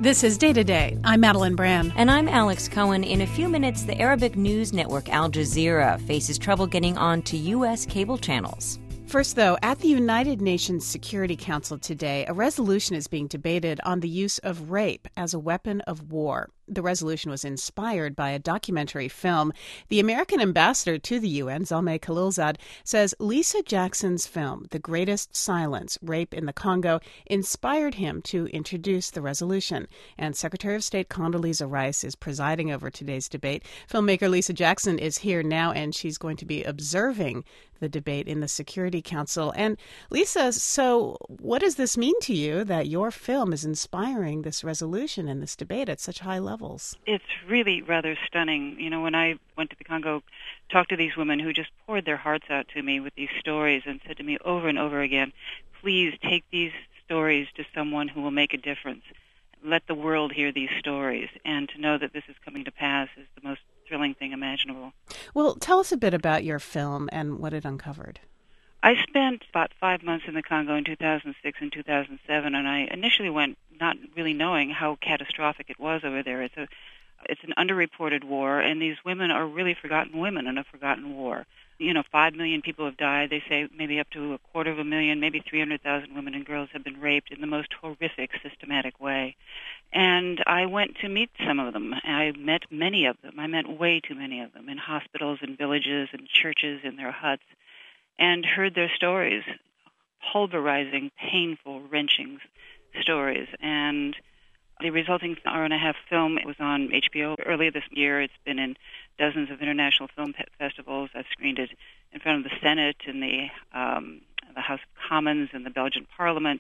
This is Day to Day. I'm Madeline Brand. And I'm Alex Cohen. In a few minutes, the Arabic news network Al Jazeera faces trouble getting onto U.S. cable channels. First, though, at the United Nations Security Council today, a resolution is being debated on the use of rape as a weapon of war. The resolution was inspired by a documentary film. The American ambassador to the UN, Zalmay Khalilzad, says Lisa Jackson's film, The Greatest Silence, Rape in the Congo, inspired him to introduce the resolution. And Secretary of State Condoleezza Rice is presiding over today's debate. Filmmaker Lisa Jackson is here now, and she's going to be observing the debate in the Security Council. And Lisa, so what does this mean to you that your film is inspiring this resolution and this debate at such high levels? It's really rather stunning. You know, when I went to the Congo, talked to these women who just poured their hearts out to me with these stories and said to me over and over again, please take these stories to someone who will make a difference. Let the world hear these stories. And to know that this is coming to pass is the most thrilling thing imaginable. Well, tell us a bit about your film and what it uncovered. I spent about 5 months in the Congo in 2006 and 2007, and I initially went not really knowing how catastrophic it was over there. It's an underreported war, and these women are really forgotten women in a forgotten war. 5 million people have died. They say maybe up to 250,000, maybe 300,000 women and girls have been raped in the most horrific, systematic way. And I went to meet some of them. I met many of them. I met way too many of them in hospitals and villages and churches in their huts, and heard their stories, pulverizing, painful, wrenching stories. And the resulting hour-and-a-half film was on HBO earlier this year. It's been in dozens of international film festivals. I've screened it in front of the Senate and the House of Commons and the Belgian Parliament.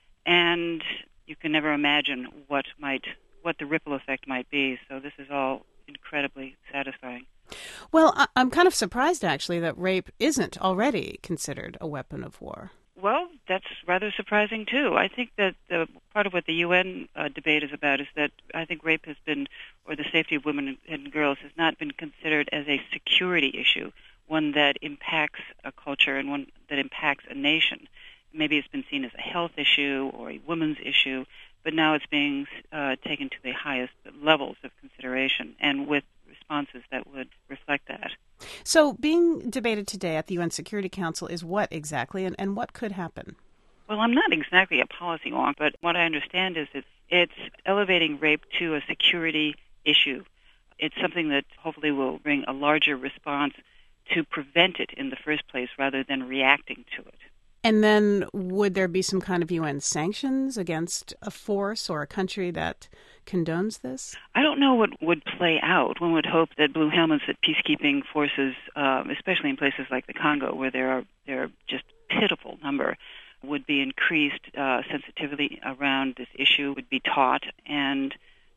And you can never imagine what the ripple effect might be. So this is all incredibly satisfying. Well, I'm kind of surprised, actually, that rape isn't already considered a weapon of war. Well, that's rather surprising, too. I think that part of what the UN debate is about is that I think rape has been, or the safety of women and girls, has not been considered as a security issue, one that impacts a culture and one that impacts a nation. Maybe it's been seen as a health issue or a women's issue, but now it's being taken to the highest levels of consideration, and with responses that would reflect that. So being debated today at the UN Security Council is what exactly, and what could happen? Well, I'm not exactly a policy wonk, but what I understand is it's elevating rape to a security issue. It's something that hopefully will bring a larger response to prevent it in the first place rather than reacting to it. And then would there be some kind of UN sanctions against a force or a country that condones this? I don't know what would play out. One would hope that blue helmets, that peacekeeping forces, especially in places like the Congo, where there are just pitiful number, would be increased. Sensitivity around this issue would be taught, and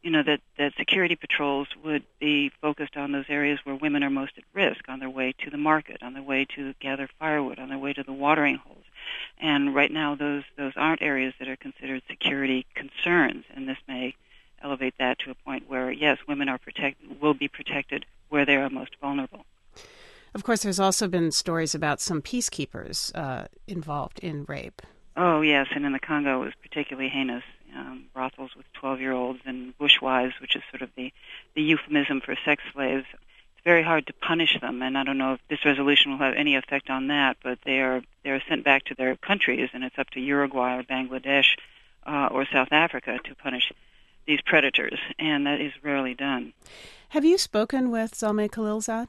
that security patrols would be focused on those areas where women are most at risk, on their way to the market, on their way to gather firewood, on their way to the watering holes. And right now, those aren't areas that are considered security concerns, and this may elevate that to a point where, yes, women will be protected where they are most vulnerable. Of course, there's also been stories about some peacekeepers involved in rape. Oh, yes, and in the Congo it was particularly heinous. Brothels with 12-year-olds and bushwives, which is sort of the euphemism for sex slaves. It's very hard to punish them, and I don't know if this resolution will have any effect on that, but they are sent back to their countries, and it's up to Uruguay or Bangladesh or South Africa to punish these predators, and that is rarely done. Have you spoken with Zalmay Khalilzad?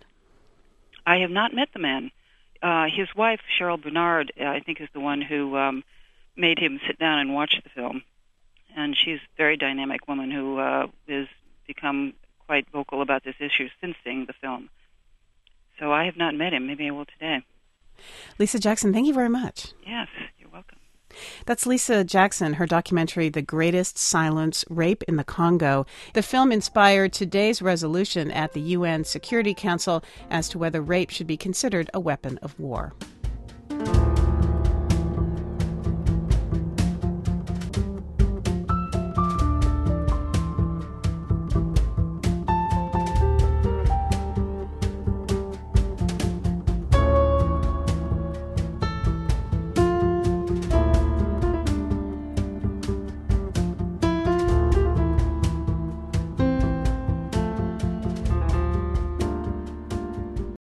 I have not met the man. His wife, Cheryl Bernard, I think is the one who made him sit down and watch the film. And she's a very dynamic woman who has become quite vocal about this issue since seeing the film. So I have not met him. Maybe I will today. Lisa Jackson, thank you very much. Yes, you're welcome. That's Lisa Jackson, her documentary, The Greatest Silence, Rape in the Congo. The film inspired today's resolution at the UN Security Council as to whether rape should be considered a weapon of war.